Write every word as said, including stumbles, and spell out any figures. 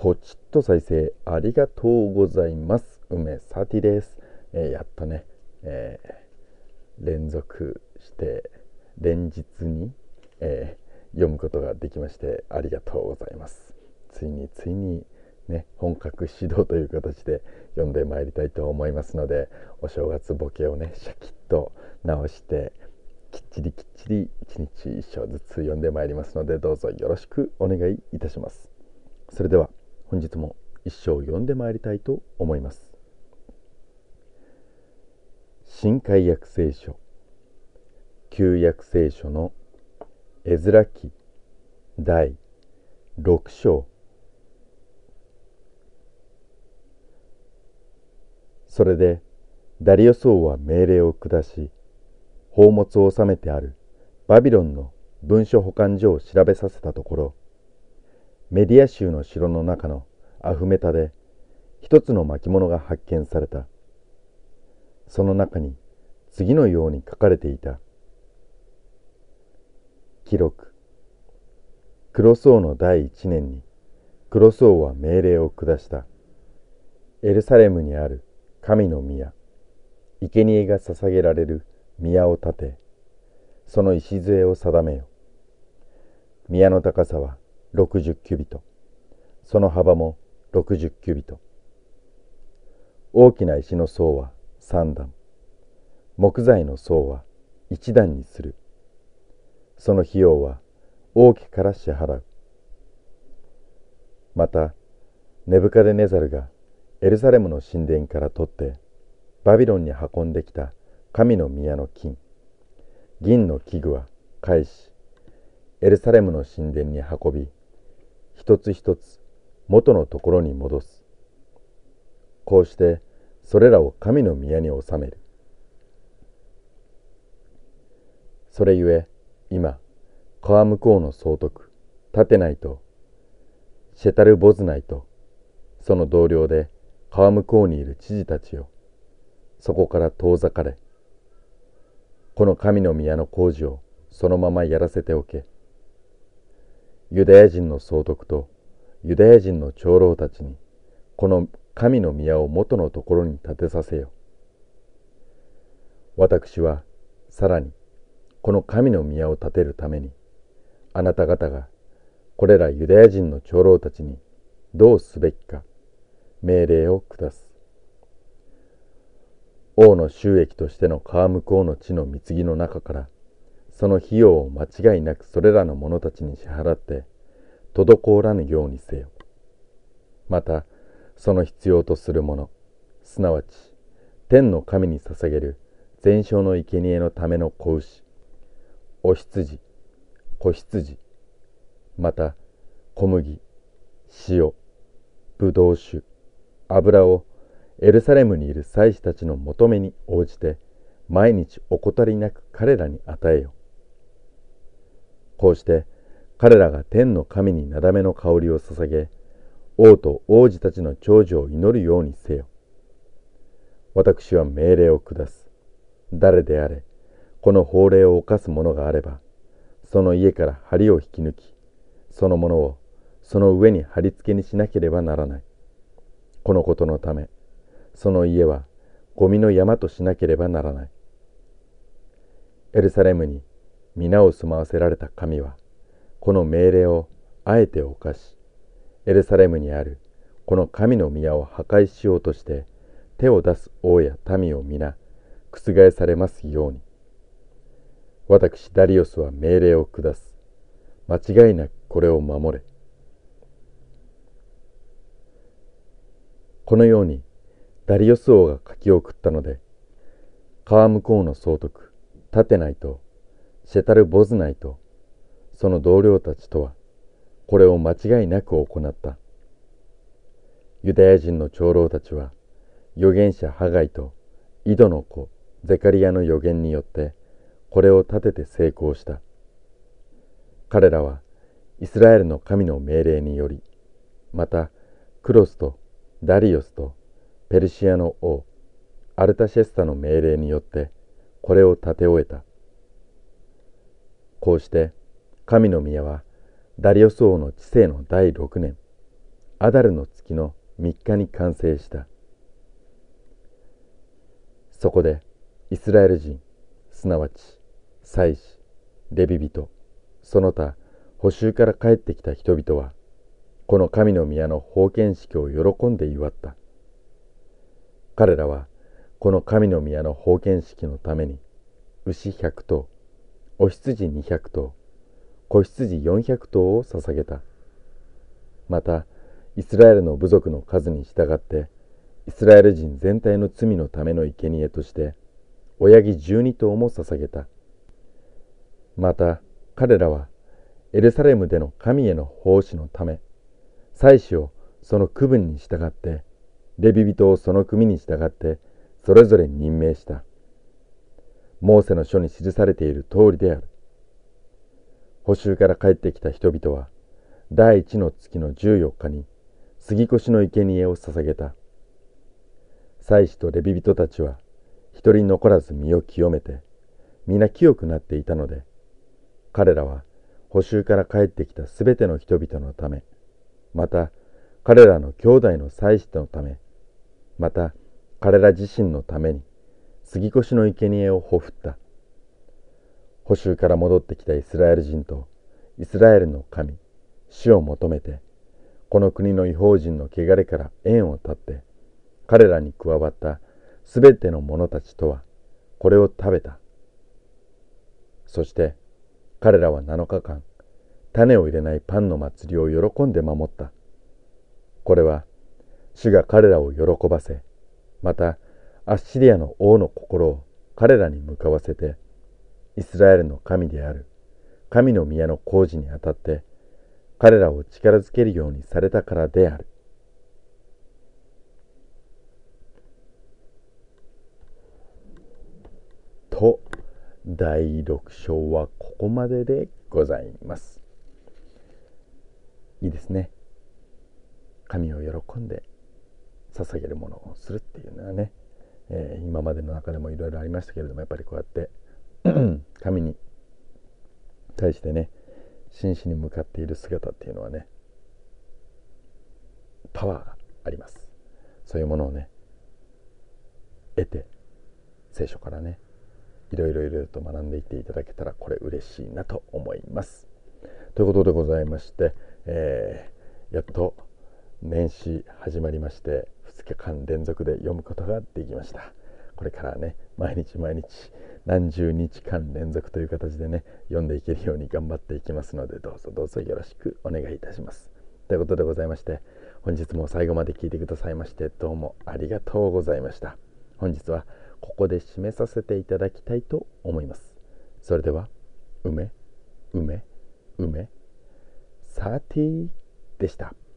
ポチッと再生ありがとうございます。梅サティです。えー、やっとね、えー、連続して連日に、えー、読むことができましてありがとうございます。ついについにね、本格始動という形で読んでまいりたいと思いますので、お正月ボケをねシャキッと直してきっちりきっちり一日一章ずつ読んでまいりますので、どうぞよろしくお願いいたします。それでは本日も一章読んでまいりたいと思います。新海約聖書旧約聖書のエズラ記だいろく章。それでダリオス王は命令を下し、宝物を収めてあるバビロンの文書保管所を調べさせたところ、メディア州の城の中のアフメタで一つの巻物が発見された。その中に次のように書かれていた。記録。クロス王の第一年にクロス王は命令を下した。エルサレムにある神の宮、生贄が捧げられる宮を建て、その礎を定めよ。宮の高さはろくじゅうキュビト、その幅もろくじゅうキュビト。大きな石の層は三段、木材の層は一段にする。その費用は王家から支払う。また、ネブカデネザルがエルサレムの神殿から取ってバビロンに運んできた神の宮の金、銀の器具は返し、エルサレムの神殿に運び、一つ一つ元のところに戻す。こうしてそれらを神の宮に収める。それゆえ今、川向こうの総督タテナイとシェタルボズナイとその同僚で川向こうにいる知事たちよ、そこから遠ざかれ。この神の宮の工事をそのままやらせておけ。ユダヤ人の総督とユダヤ人の長老たちにこの神の宮を元のところに建てさせよ。私はさらにこの神の宮を建てるために、あなた方がこれらユダヤ人の長老たちにどうすべきか命令を下す。王の収益としての川向こうの地の貢ぎの中から、その費用を間違いなくそれらの者たちに支払って滞らぬようにせよ。またその必要とするもの、すなわち天の神に捧げる全焼の生贄のための子牛、お羊、子羊、また小麦、塩、ぶどう酒、油をエルサレムにいる祭司たちの求めに応じて毎日怠りなく彼らに与えよ。こうして彼らが天の神になだめの香りを捧げ、王と王子たちの長寿を祈るようにせよ。私は命令を下す。誰であれ、この法令を犯す者があれば、その家から梁を引き抜き、そのものをその上に貼り付けにしなければならない。このことのため、その家はゴミの山としなければならない。エルサレムに皆を住まわせられた神は、この命令をあえて犯し、エルサレムにあるこの神の宮を破壊しようとして手を出す王や民を皆覆されますように。私ダリオスは命令を下す。間違いなくこれを守れ。このようにダリオス王が書き送ったので、川向こうの総督タテナイとシェタルボズナイとその同僚たちとはこれを間違いなく行った。ユダヤ人の長老たちは預言者ハガイとイドの子ゼカリヤの預言によってこれを立てて成功した。彼らはイスラエルの神の命令により、またクロスとダリオスとペルシアの王アルタシェスタの命令によってこれを立て終えた。こうして神の宮はダリオス王の治世の第六年、 アダルの月のみっかに完成した。そこでイスラエル人、すなわち祭司、レビ人、その他捕囚から帰ってきた人々は、この神の宮の封建式を喜んで祝った。彼らはこの神の宮の封建式のために牛ひゃく頭、お羊にひゃく頭、子羊よんひゃく頭を捧げた。またイスラエルの部族の数に従ってイスラエル人全体の罪のための生贄として親木じゅうに頭も捧げた。また彼らはエルサレムでの神への奉仕のため、祭司をその区分に従って、レビ人をその組に従ってそれぞれ任命した。モーセの書に記されている通りである。捕囚から帰ってきた人々は第一の月のじゅうよっかに杉越の生贄を捧げた。祭司とレビ人たちは一人残らず身を清めて皆清くなっていたので、彼らは捕囚から帰ってきたすべての人々のため、また彼らの兄弟の祭司のため、また彼ら自身のために杉越の生贄をほふった。捕囚から戻ってきたイスラエル人とイスラエルの神、主を求めて、この国の異邦人の汚れから縁を断って、彼らに加わったすべての者たちとはこれを食べた。そして彼らはなのかかん、種を入れないパンの祭りを喜んで守った。これは主が彼らを喜ばせ、またアッシリアの王の心を彼らに向かわせて、イスラエルの神である神の宮の工事にあたって彼らを力づけるようにされたからである。とだいろく章はここまででございます。いいですね。神を喜んで捧げるものをするっていうのはね、えー、今までの中でもいろいろありましたけれども、やっぱりこうやって神に対してね、真摯に向かっている姿っていうのはね、パワーがあります。そういうものをね、得て聖書からね、いろいろいろいろと学んでいっていただけたらこれ嬉しいなと思います。ということでございまして、えー、やっと年始始まりまして、ふつかかん連続で読むことができました。これからね、毎日毎日何十日間連続という形でね、読んでいけるように頑張っていきますので、どうぞどうぞよろしくお願いいたします。ということでございまして、本日も最後まで聞いてくださいましてどうもありがとうございました。本日はここで締めさせていただきたいと思います。それでは、梅梅梅さてでした。